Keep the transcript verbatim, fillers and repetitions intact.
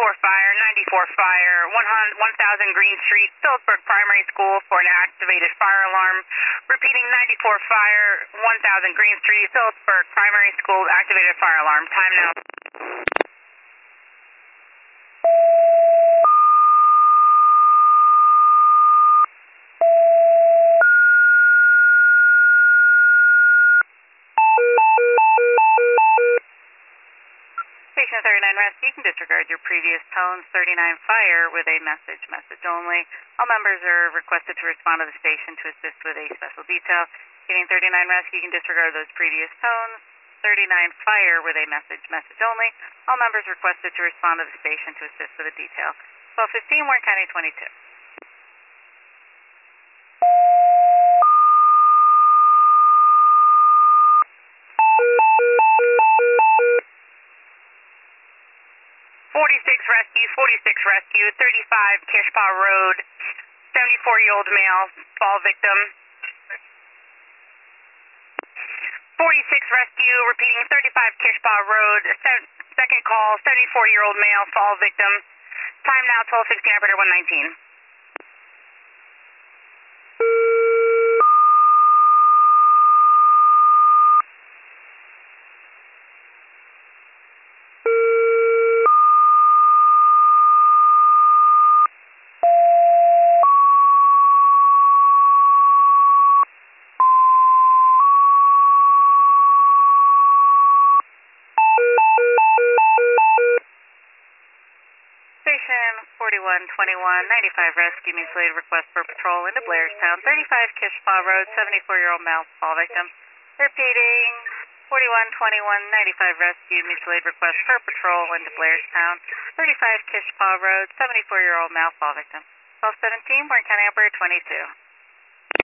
ninety-four fire, ninety-four fire, one thousand Green Street, Phillipsburg Primary School for an activated fire alarm. Repeating, ninety-four fire, one thousand Green Street, Phillipsburg Primary School, activated fire alarm. Time now. Station thirty-nine Rescue, you can disregard your previous tones. thirty-nine Fire with a message, message only. All members are requested to respond to the station to assist with a special detail. Getting thirty-nine Rescue, you can disregard those previous tones. thirty-nine Fire with a message, message only. All members requested to respond to the station to assist with a detail. twelve fifteen, Warren County twenty-two. forty-six Rescue, forty-six Rescue, thirty-five Kishpaw Road, seventy-four-year-old male, fall victim. forty-six Rescue, repeating, thirty-five Kishpaw Road, second call, seventy-four-year-old male, fall victim. Time now, twelve sixteen, operator one nineteen. Station forty-one twenty-one, ninety-five Rescue, mutual aid request for patrol into Blairstown, thirty-five Kishpaw Road, seventy-four-year-old male, fall victim. Repeating, forty-one twenty-one, ninety-five Rescue, mutual aid request for patrol into Blairstown, thirty-five Kishpaw Road, seventy-four-year-old male, fall victim. twelve seventeen, Warren County operator twenty-two.